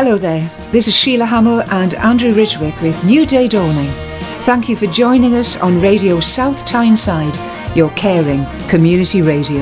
Hello there, this is Sheila Hamill and Andrew Ridgwick with New Day Dawning. Thank you for joining us on Radio South Tyneside, your caring community radio.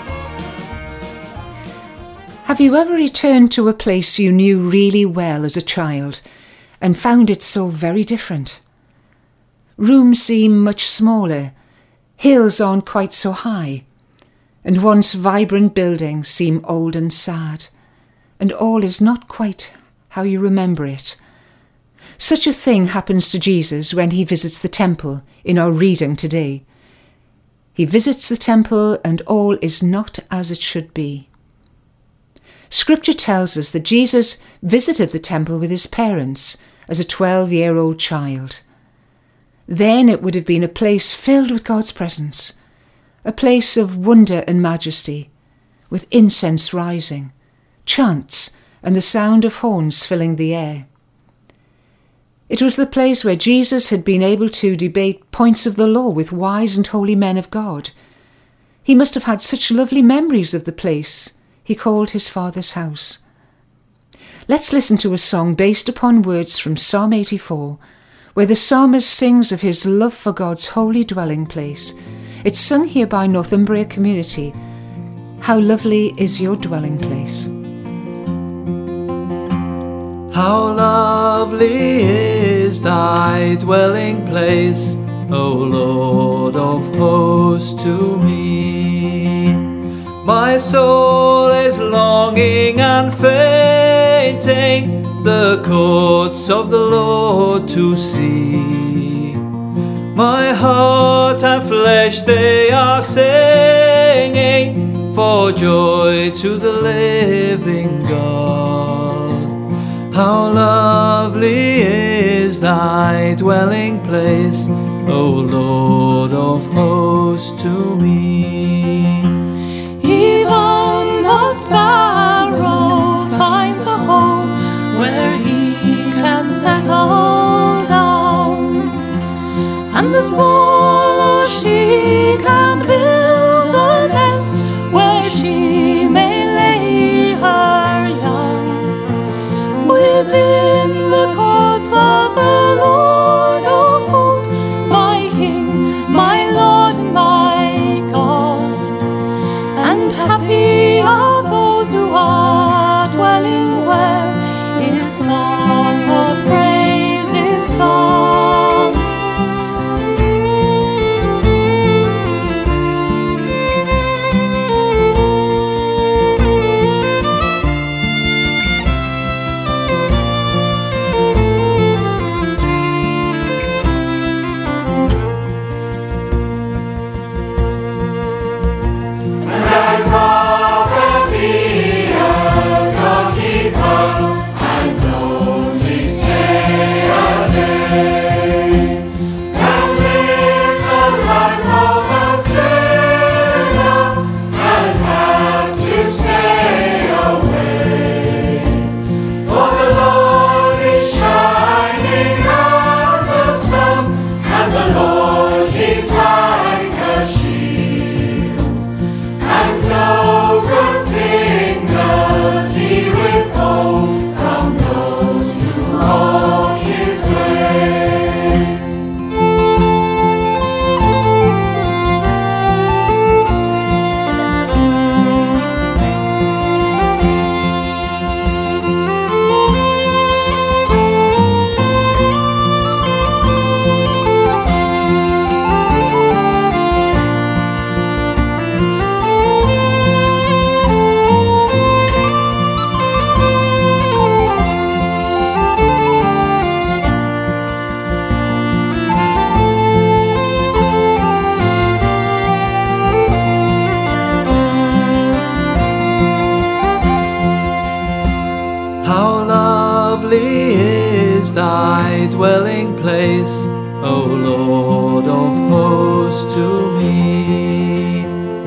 Have you ever returned to a place you knew really well as a child and found it so very different? Rooms seem much smaller, hills aren't quite so high, and once vibrant buildings seem old and sad, and all is not quite how you remember it. Such a thing happens to Jesus when he visits the temple in our reading today. He visits the temple and all is not as it should be. Scripture tells us that Jesus visited the temple with his parents as a 12-year-old child. Then it would have been a place filled with God's presence, a place of wonder and majesty, with incense rising, chants and the sound of horns filling the air. It was the place where Jesus had been able to debate points of the law with wise and holy men of God. He must have had such lovely memories of the place he called his Father's house. Let's listen to a song based upon words from Psalm 84, where the psalmist sings of his love for God's holy dwelling place. It's sung here by Northumbria Community. How lovely is your dwelling place. How lovely is thy dwelling place, O Lord of hosts, to me. My soul is longing and fainting the courts of the Lord to see. My heart and flesh, they are singing for joy to the living God. How lovely is thy dwelling place, O Lord of hosts, to me. Even the sparrow finds a home where he can settle down, and the swallow, she can build a nest where she may lay her young. Within the courts of the Lord of hosts, my King, my Lord, and my God. And happy are those who are dwelling where his song of praise is sung. Thy dwelling place, O Lord of hosts, to me.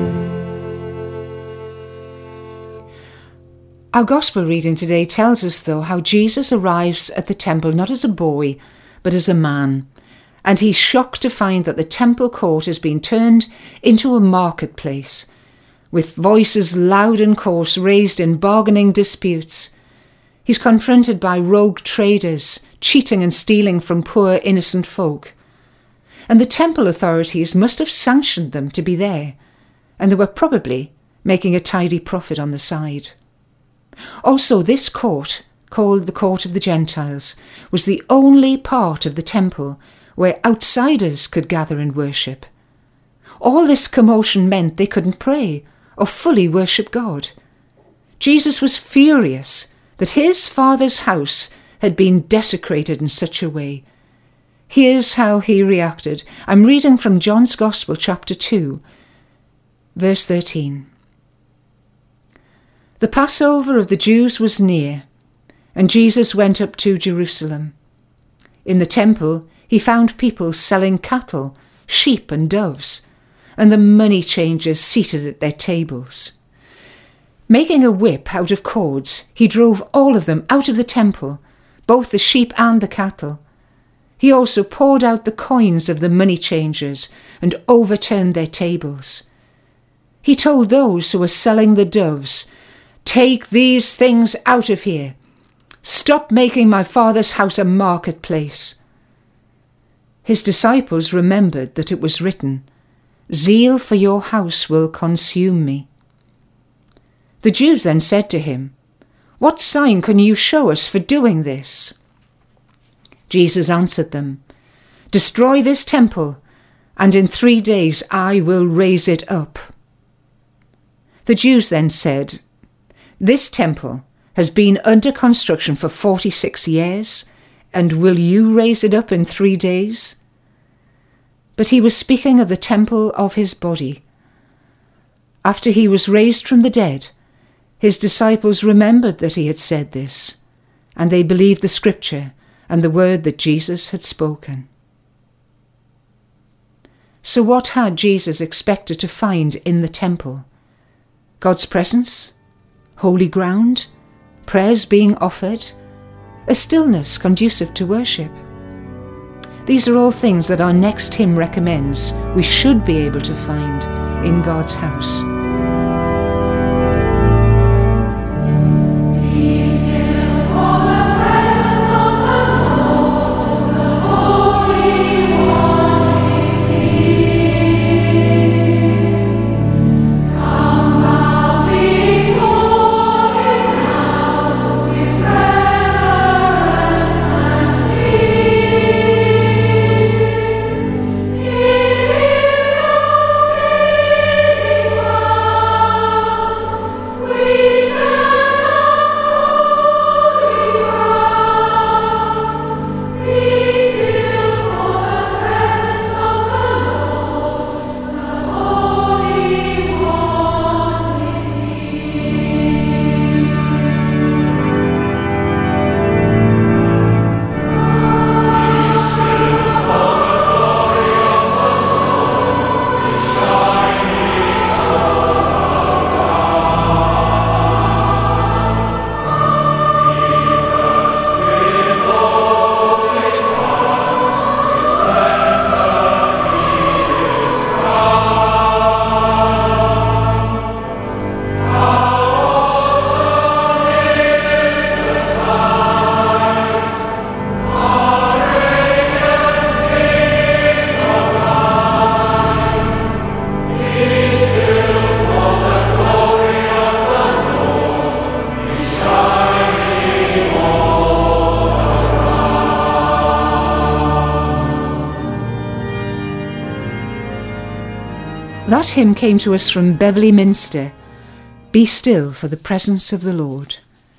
Our Gospel reading today tells us, though, how Jesus arrives at the temple not as a boy, but as a man. And he's shocked to find that the temple court has been turned into a marketplace, with voices loud and coarse raised in bargaining disputes. He's confronted by rogue traders, cheating and stealing from poor innocent folk. And the temple authorities must have sanctioned them to be there, and they were probably making a tidy profit on the side. Also, this court, called the Court of the Gentiles, was the only part of the temple where outsiders could gather and worship. All this commotion meant they couldn't pray or fully worship God. Jesus was furious that his Father's house had been desecrated in such a way. Here's how he reacted. I'm reading from John's Gospel, chapter 2, verse 13. The Passover of the Jews was near, and Jesus went up to Jerusalem. In the temple he found people selling cattle, sheep and doves, and the money changers seated at their tables. Making a whip out of cords, he drove all of them out of the temple, both the sheep and the cattle. He also poured out the coins of the money changers and overturned their tables. He told those who were selling the doves, "Take these things out of here. Stop making my Father's house a marketplace." His disciples remembered that it was written, "Zeal for your house will consume me." The Jews then said to him, "What sign can you show us for doing this?" Jesus answered them, "Destroy this temple, and in 3 days I will raise it up." The Jews then said, "This temple has been under construction for 46 years, and will you raise it up in 3 days?" But he was speaking of the temple of his body. After he was raised from the dead, his disciples remembered that he had said this, and they believed the scripture and the word that Jesus had spoken. So what had Jesus expected to find in the temple? God's presence? Holy ground? Prayers being offered? A stillness conducive to worship? These are all things that our next hymn recommends we should be able to find in God's house. That hymn came to us from Beverley Minster, "Be Still for the Presence of the Lord."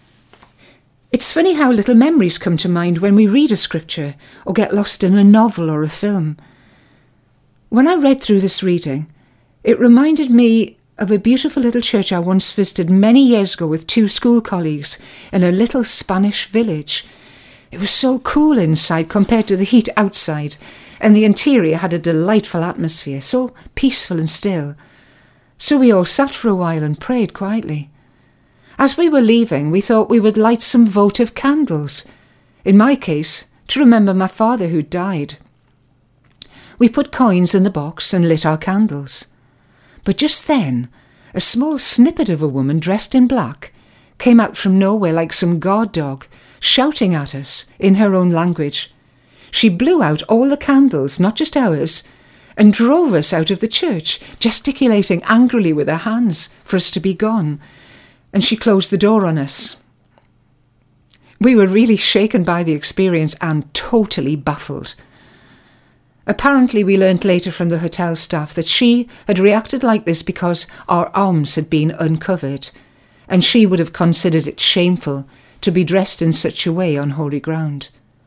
It's funny how little memories come to mind when we read a scripture or get lost in a novel or a film. When I read through this reading, it reminded me of a beautiful little church I once visited many years ago with 2 school colleagues in a little Spanish village. It was so cool inside compared to the heat outside, and the interior had a delightful atmosphere, so peaceful and still. So we all sat for a while and prayed quietly. As we were leaving, we thought we would light some votive candles. In my case, to remember my father who died. We put coins in the box and lit our candles. But just then, a small snippet of a woman dressed in black came out from nowhere like some guard dog, shouting at us in her own language. She blew out all the candles, not just ours, and drove us out of the church, gesticulating angrily with her hands for us to be gone, and she closed the door on us. We were really shaken by the experience and totally baffled. Apparently, we learnt later from the hotel staff that she had reacted like this because our arms had been uncovered, and she would have considered it shameful to be dressed in such a way on holy ground.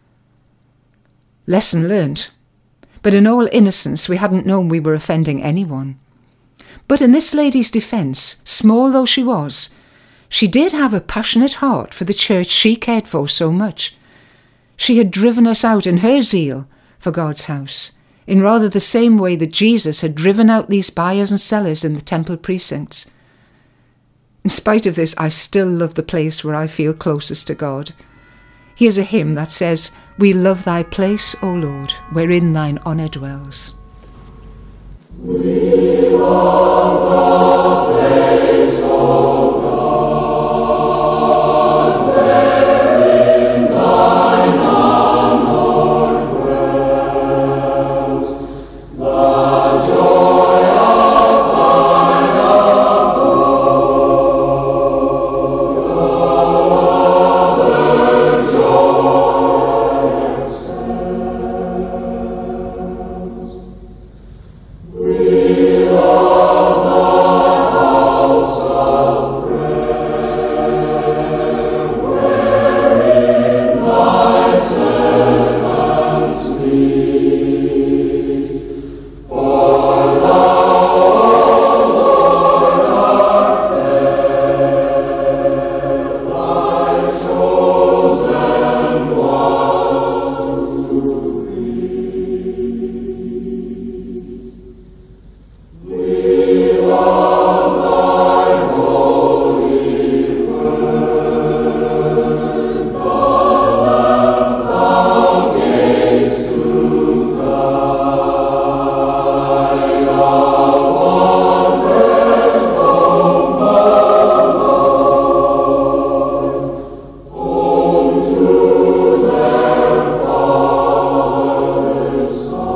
Lesson learnt, but in all innocence we hadn't known we were offending anyone. But in this lady's defence, small though she was, she did have a passionate heart for the church she cared for so much. She had driven us out in her zeal for God's house, in rather the same way that Jesus had driven out these buyers and sellers in the temple precincts. In spite of this, I still love the place where I feel closest to God. Here's a hymn that says, "We love thy place, O Lord, wherein thine honour dwells." We love the place, O God, wherein thine honour dwells. The joy of thine abode, other joy excels. We love the house of prayer, wherein thy servants meet. For thou, O Lord, art there, thy chosen ones to greet. We love thy holy word, the lamp thou gavest to guide our wanderers home the Lord, home to their Father's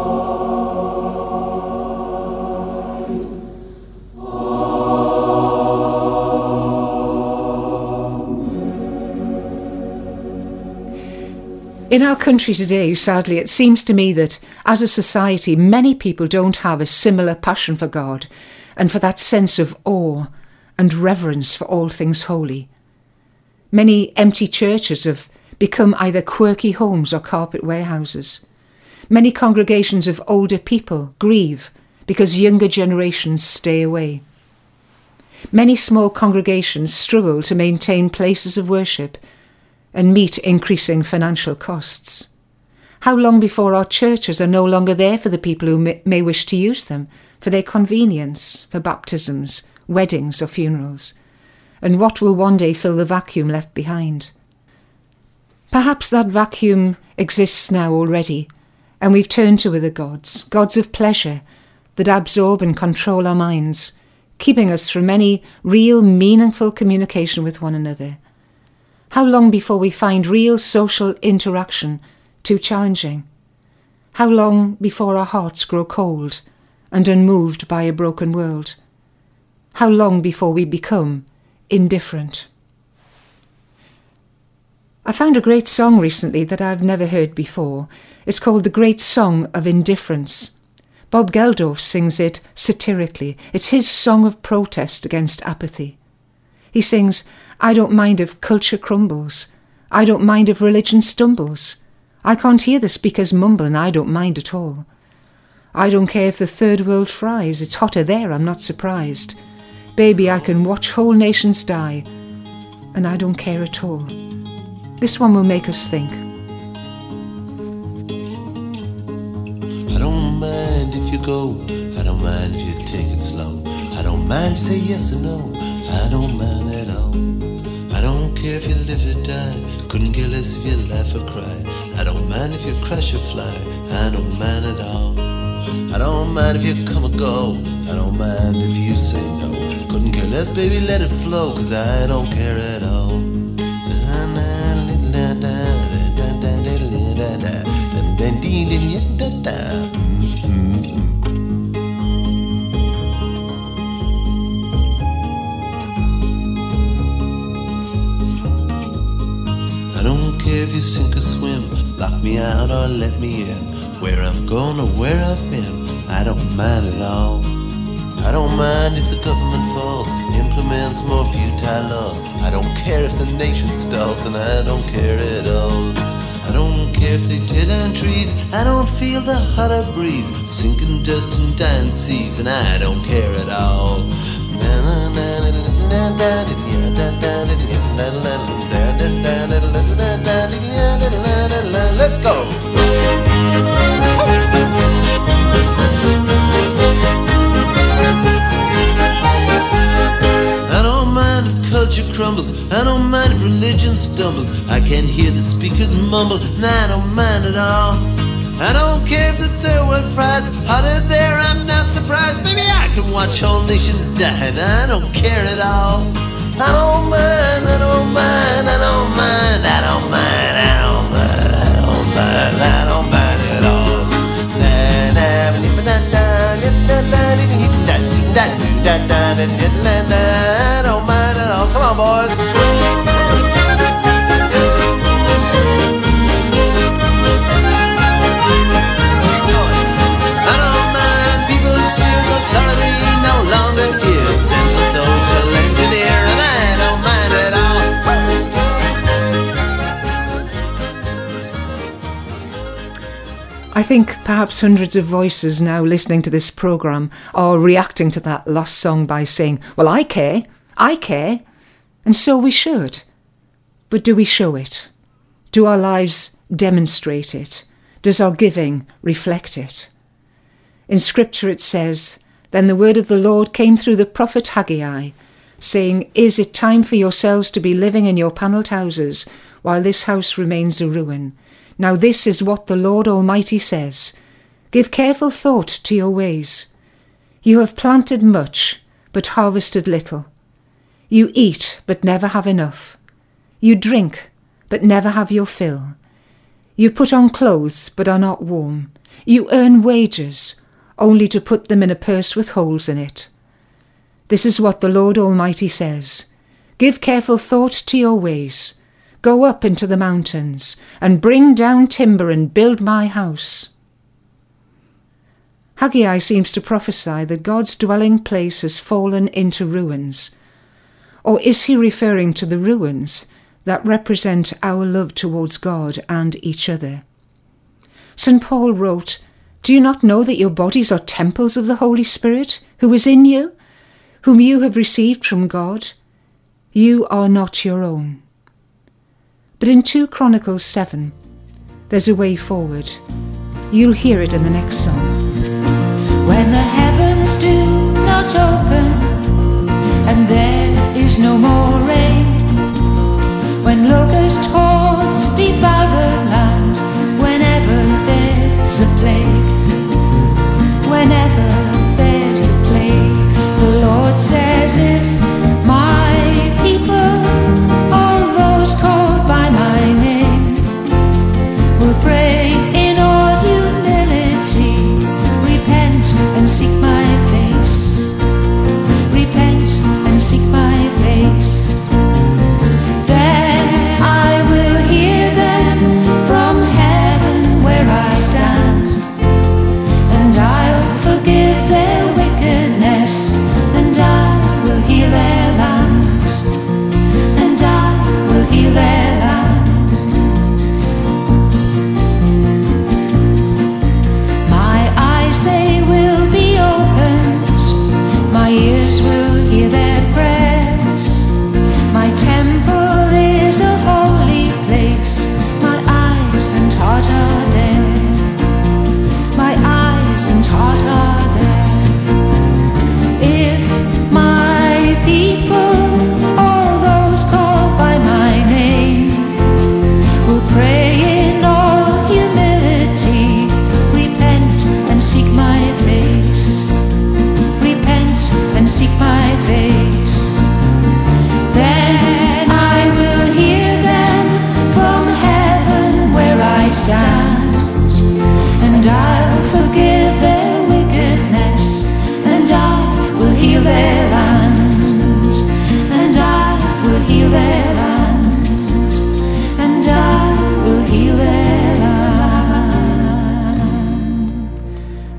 side. In our country today, sadly, it seems to me that, as a society, many people don't have a similar passion for God and for that sense of awe and reverence for all things holy. Many empty churches have become either quirky homes or carpet warehouses. Many congregations of older people grieve because younger generations stay away. Many small congregations struggle to maintain places of worship and meet increasing financial costs. How long before our churches are no longer there for the people who may wish to use them for their convenience, for baptisms, weddings or funerals? And what will one day fill the vacuum left behind? Perhaps that vacuum exists now already, and we've turned to other gods, gods of pleasure that absorb and control our minds, keeping us from any real meaningful communication with one another. How long before we find real social interaction too challenging? How long before our hearts grow cold and unmoved by a broken world? How long before we become indifferent? I found a great song recently that I've never heard before. It's called The Great Song of Indifference. Bob Geldof sings it satirically. It's his song of protest against apathy. He sings, "I don't mind if culture crumbles. I don't mind if religion stumbles. I can't hear the speakers mumble and I don't mind at all. I don't care if the third world fries. It's hotter there, I'm not surprised. Baby, I can watch whole nations die and I don't care at all." This one will make us think. I don't mind if you go, I don't mind if you take it slow. I don't mind if you say yes or no, I don't mind at all. I don't care if you live or die, couldn't care less if you laugh or cry. I don't mind if you crash or fly, I don't mind at all. I don't mind if you come or go, I don't mind if you say no, couldn't care let's baby let it flow, 'cause I don't care at all. I don't care if you sink or swim, lock me out or let me in. Where I'm going or where I've been, I don't mind at all. I don't mind if the government falls, implements more futile laws. I don't care if the nation stalls, and I don't care at all. I don't care if they tear down trees, I don't feel the hotter breeze, sinking dust and dying seas, and I don't care at all. Let's go! I don't mind if culture crumbles, I don't mind if religion stumbles, I can hear the speakers mumble, and I don't mind at all. I don't care if the third world fries hotter there, I'm not surprised. Maybe I can watch whole nations die, and I don't care at all. I don't mind, I don't mind, I don't mind, I don't mind, I don't mind, I don't mind, I don't mind at all. I don't mind at all. Come on, boys. I don't mind people's fears, authority no longer here. Sense of social engineer, and I don't mind at all. I think perhaps hundreds of voices now listening to this programme are reacting to that last song by saying, well, I care, and so we should. But do we show it? Do our lives demonstrate it? Does our giving reflect it? In Scripture it says, then the word of the Lord came through the prophet Haggai, saying, is it time for yourselves to be living in your panelled houses while this house remains a ruin? Now this is what the Lord Almighty says. Give careful thought to your ways. You have planted much, but harvested little. You eat, but never have enough. You drink, but never have your fill. You put on clothes, but are not warm. You earn wages, only to put them in a purse with holes in it. This is what the Lord Almighty says. Give careful thought to your ways. Go up into the mountains, and bring down timber and build my house. Haggai seems to prophesy that God's dwelling place has fallen into ruins. Or is he referring to the ruins that represent our love towards God and each other? St. Paul wrote, do you not know that your bodies are temples of the Holy Spirit, who is in you, whom you have received from God? You are not your own. But in 2 Chronicles 7, there's a way forward. You'll hear it in the next song. When the heavens do not open, and there is no more rain, when locust hordes devour the land, whenever there's a plague, whenever there's a plague, the Lord says, if my people, all those called by my name, will pray in all humility, repent and seek my face, repent and seek my face, then I will hear them from heaven where I stand, and I'll forgive their wickedness, and I will heal their land, and I will heal their land. My eyes, they will be opened, my ears will hear their prayers, my temple is a holy place, my eyes and heart are there, my eyes and heart are there. If my people, all those called by my name, will pray in all humility, repent and seek my face, repent and seek my face,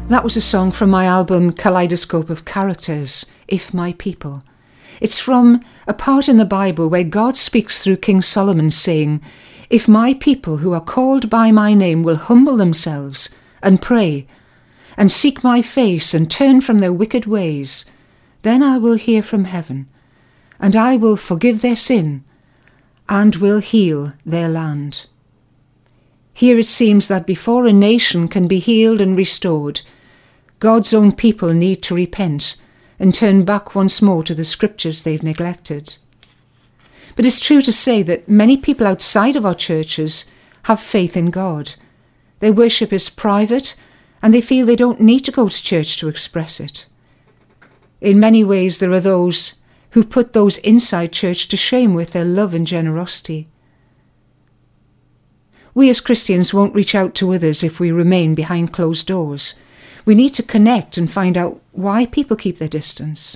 That was a song from my album Kaleidoscope of Characters, If My People. It's from a part in the Bible where God speaks through King Solomon saying, "If my people who are called by my name will humble themselves and pray and seek my face and turn from their wicked ways, then I will hear from heaven and I will forgive their sin and will heal their land." Here it seems that before a nation can be healed and restored, God's own people need to repent and turn back once more to the scriptures they've neglected. But it's true to say that many people outside of our churches have faith in God. Their worship is private and they feel they don't need to go to church to express it. In many ways, there are those who put those inside church to shame with their love and generosity. We as Christians won't reach out to others if we remain behind closed doors. We need to connect and find out why people keep their distance.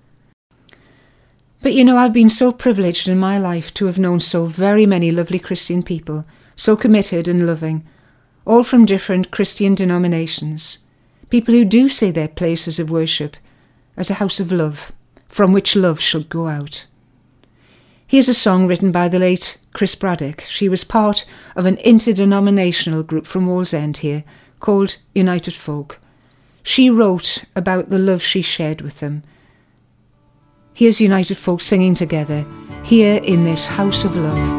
But I've been so privileged in my life to have known so very many lovely Christian people, so committed and loving, all from different Christian denominations. People who do see their places of worship as a house of love, from which love should go out. Here's a song written by the late Chris Braddock. She was part of an interdenominational group from Wallsend here called United Folk. She wrote about the love she shared with them. Here's United Folk singing together, here in this house of love.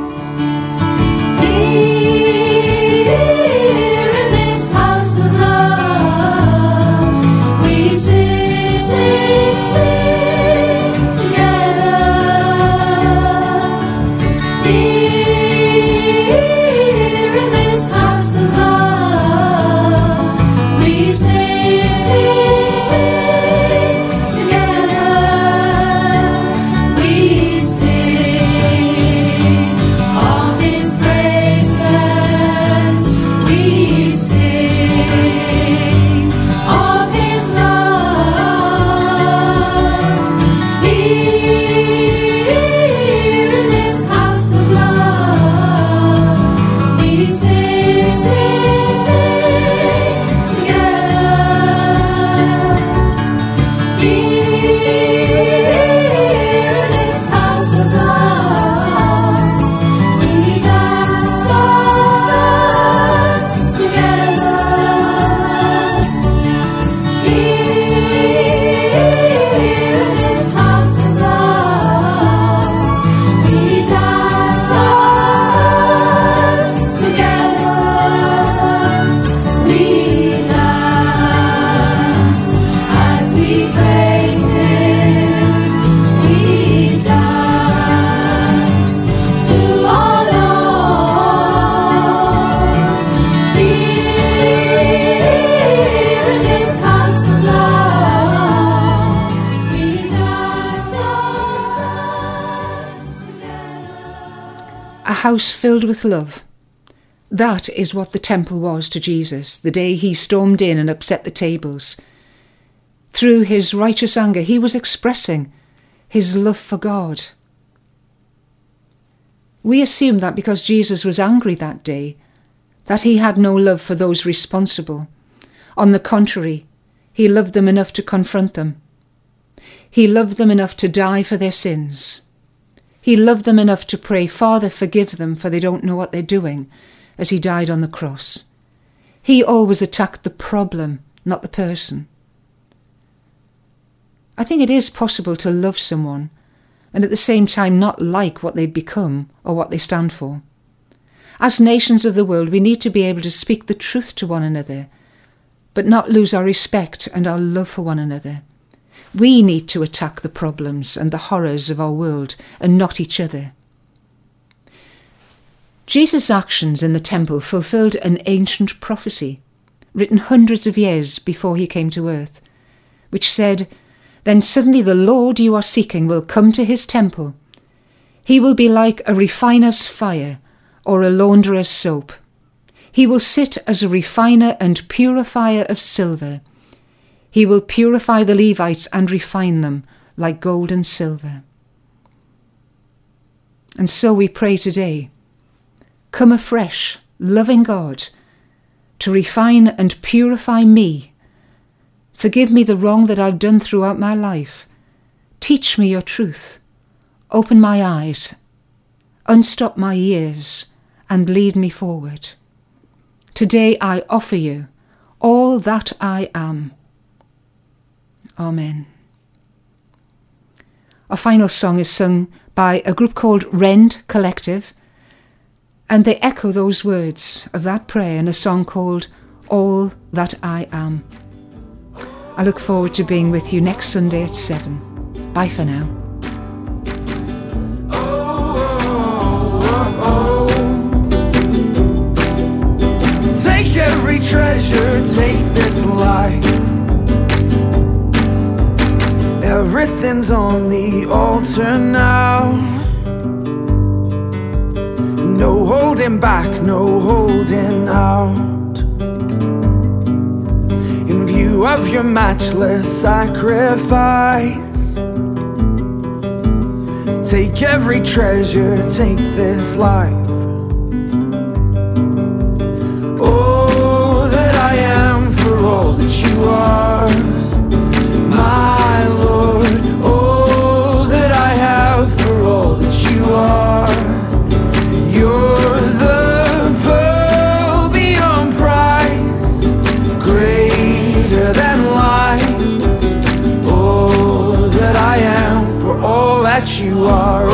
A house filled with love. That is what the temple was to Jesus the day he stormed in and upset the tables. Through his righteous anger, he was expressing his love for God. We assume that because Jesus was angry that day, that he had no love for those responsible. On the contrary, he loved them enough to confront them. He loved them enough to die for their sins. He loved them enough to pray, "Father, forgive them, for they don't know what they're doing," as he died on the cross. He always attacked the problem, not the person. I think it is possible to love someone and at the same time not like what they've become or what they stand for. As nations of the world, we need to be able to speak the truth to one another, but not lose our respect and our love for one another. We need to attack the problems and the horrors of our world and not each other. Jesus' actions in the temple fulfilled an ancient prophecy, written hundreds of years before he came to earth, which said, "Then suddenly the Lord you are seeking will come to his temple. He will be like a refiner's fire or a launderer's soap. He will sit as a refiner and purifier of silver. He will purify the Levites and refine them like gold and silver." And so we pray today, come afresh, loving God, to refine and purify me Forgive me the wrong that I've done throughout my life. Teach me your truth. Open my eyes, unstop my ears, and lead me forward. Today I offer you all that I am. Amen. Our final song is sung by a group called Rend Collective, and they echo those words of that prayer in a song called All That I Am. I look forward to being with you next Sunday at 7. Bye for now. Take every treasure, take this life. Everything's on the altar now. No holding back, no holding out. In view of your matchless sacrifice, take every treasure, take this life. All that I am for all that you are, my Lord. All that I have for all that you are. You're the pearl beyond price, greater than life. All that I am for all that you are.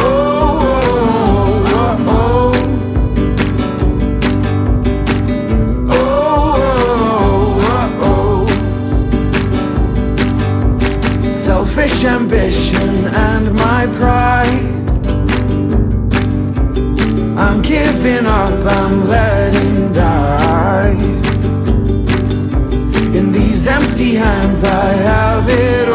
Selfish ambition and my pride, I'm giving up, I'm letting die. In these empty hands I have it